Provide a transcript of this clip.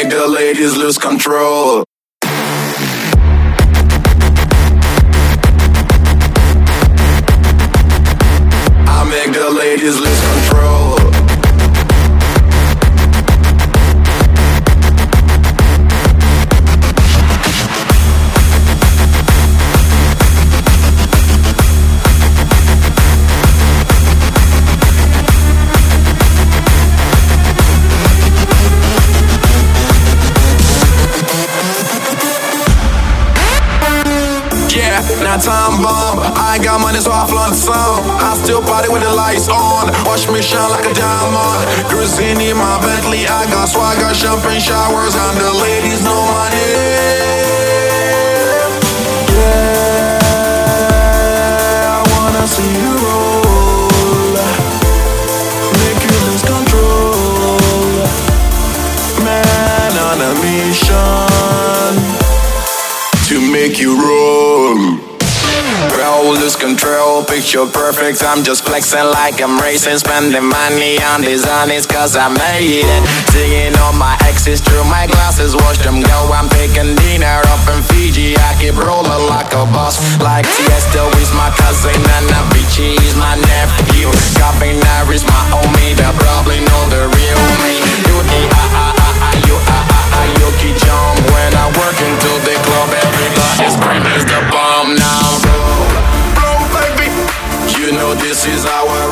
make the ladies lose control. I make the ladies lose control. Now time bomb, I ain't got money so I flaunt some. I still party with the lights on, watch me shine like a diamond. Cruising in my Bentley, I got swagger, champagne showers, and the ladies know my name. Yeah, I wanna see you roll, make you lose control. Man on a mission to make you roll. Bro, lose control, picture perfect. I'm just flexing like I'm racing. Spending money on designers cause I made it. Seeing all my exes through my glasses. Watch them go, I'm taking dinner up in Fiji. I keep rolling like a boss, like